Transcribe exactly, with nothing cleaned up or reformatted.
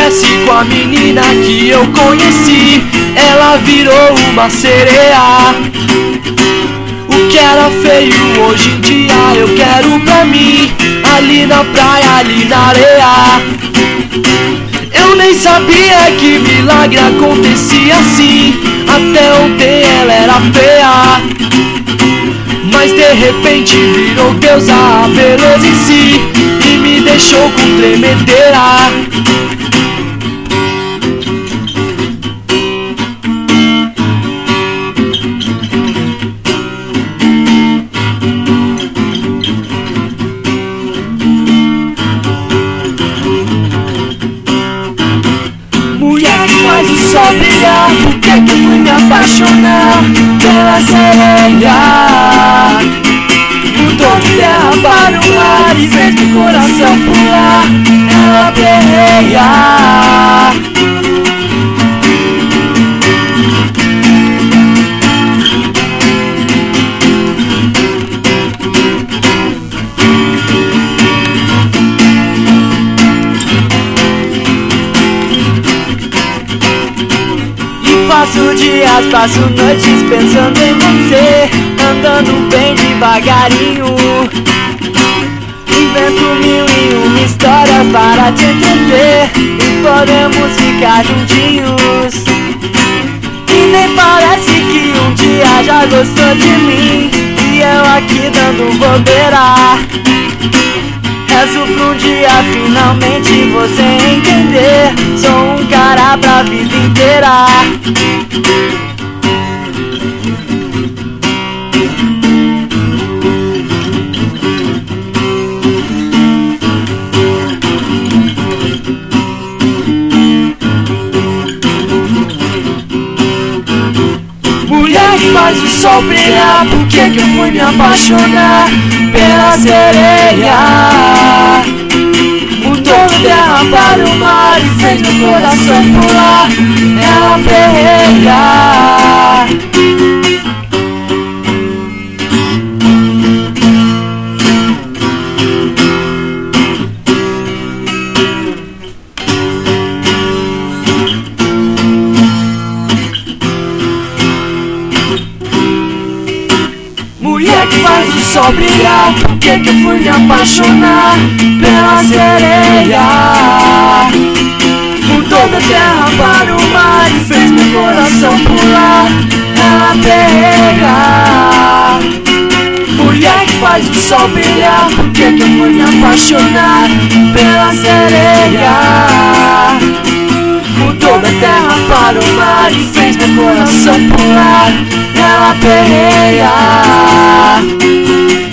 parece com a menina que eu conheci. Ela virou uma sereia. O que era feio hoje em dia eu quero pra mim. Ali na praia, ali na areia. Eu nem sabia que milagre acontecia assim. Até ontem ela era feia, mas de repente virou deusa, a beleza em si, e me deixou com tremedeira. Mulher que faz o sol brilhar, por que que fui me apaixonar pela sereia? Mudou de terra para o mar e fez meu coração pular. Ela perreia. Passo dias, passo noites pensando em você, andando bem devagarinho. Invento mil e uma histórias para te entender, e podemos ficar juntinhos. E nem parece que um dia já gostou de mim, e eu aqui dando bobeira. Rezo pra um dia finalmente você entender, sou um cara pra vida inteira. Mulher que faz o sol brilhar, por que que eu fui me apaixonar pela sereia? Mudou de terra para o mar e fez meu coração pular. Ela perreia. Mulher que faz o sol brilhar, por que que eu fui me apaixonar pela sereia? Mudou da terra para o mar e fez meu coração pular. Ela perreia. Mulher que faz o sol brilhar, por que que eu fui me apaixonar pela sereia? Mudou da terra para o mar e fez meu coração pular. Ela perreia.